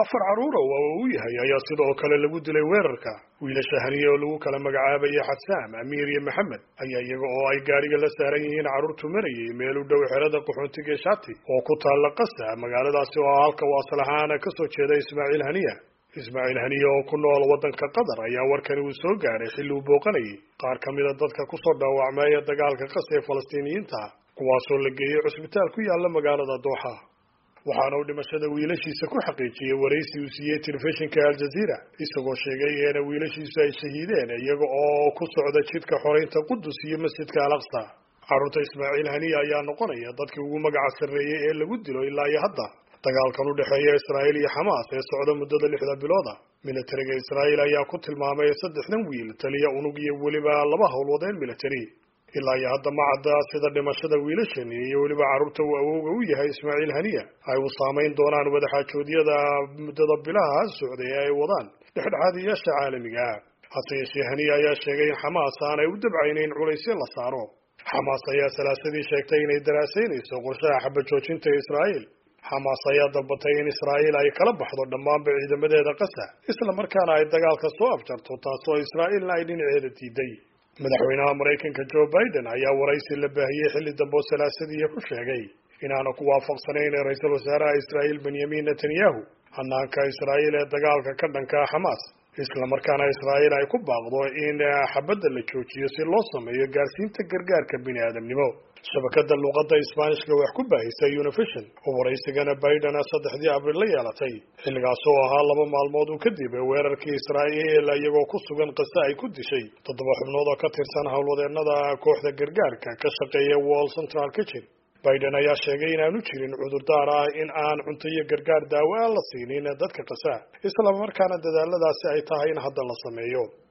afar caruur oo uu yahay ayaa sidoo kale lagu dilay weerarka. wiilasha haniye oo lagu kala magacaabayay Xasaam, Amiir iyo Maxamed ayaa iyaga oo ay gaariga la saaran yihiin caruurtu marayay meel u dhow xerada qaxoontiga Shati oo ku taala Qasa, magaaladaasi oo halka waasal ahaan ka soo jeeda Ismaaciil Haniya. Ismaaciil Haniya oo ku nool wadanka Qatar ayaa warkani uu soo gaaray xilli uu booqanayay qaar ka mid ah dadka ku soo dhaawacmay dagaalka Qasa ee Falastiiniyiinta, kuwaasoo la geeyay cusbitaal ku yaala magaalada Dooxa. waxaana uu dhimashada wiilashiisa ku xaqiijiyay waraysi uu siiyey telefishinka Al Jazeera, isagoo sheegay in wiilashiisu ay shahiideen iyaga oo ku socda jidka xoreynta Qudus iyo masjidka Al-Aqsa. Caruurta Ismaaciil Haniya ayaa noqonaya dadkii ugu magaca sarreeyay ee lagu dilo ilaa iyo hadda dagaalkan u dhexeeya Israa'iil iyo Xamaas ee socda muddada 6 bilood ah. Militariga Israa'iil ayaa ku tilmaamay 3 wiil, taliya unug iyo weliba 2 howlwadeen militari. ilaa iyo hadda ma cadda sida dhimashada wiilashan iyo weliba caruurta uu awowga u yahay Ismaaciil Haniya ay u saameyn doonaan wadaxaajoodyada muddada bilaha socday ee ay wadaan dhexdhexaadiyaasha caalamiga ah. hase yeeshee Haniya ayaa sheegay in Xamaas aanay u dabcaynayn culaysyo la saaro. Xamaas ayaa salaasadii sheegtay inay daraasaynayso qorshaha xabad joojinta Israa'iil. Xamaas ayaa dalbatay in Israa'iil ay kala baxdo dhammaan ciidamadeeda Qasa, isla markaana ay dagaalka soo afjarto, taasoo Israa'iilna ay dhinaceeda diiday. madaxweynaha Mareykanka Joe Biden ayaa waraysi la baahiyay xilli dambe oo salaasadii ku sheegay inaanu ku waafaqsanayn ra'iisul wasaaraha Israa'iil Benjamin Netanyahu hanaanka Israa'iil ee dagaalka ka dhanka ah Xamaas, isla markaana Israa'iil ay ku baaqdo in xabadda la joojiyo si loo sameeyo gaarsiinta gargaarka bini'aadamnimo. shabakada luqadda Isbaanishka wax ku baahisay Univision oo waraysigana Biden 3 Abriil la yeelatay, xilligaas oo ahaa 2 maalmood kadib weerarkii Israa'iil iyagoo ku sugan Qasa ay ku dishay 7 xubnood oo ka tirsan howlwadeennada kooxda gargaarka ka shaqeeya Wall Central Kitchen. Biden ayaa sheegay in aanu jirin cudurdaar ah in aan cunto iyo gargaar daawo la siinin dadka Qasa, isla markaana dadaaladaasi ay tahay in hadda la sameeyo.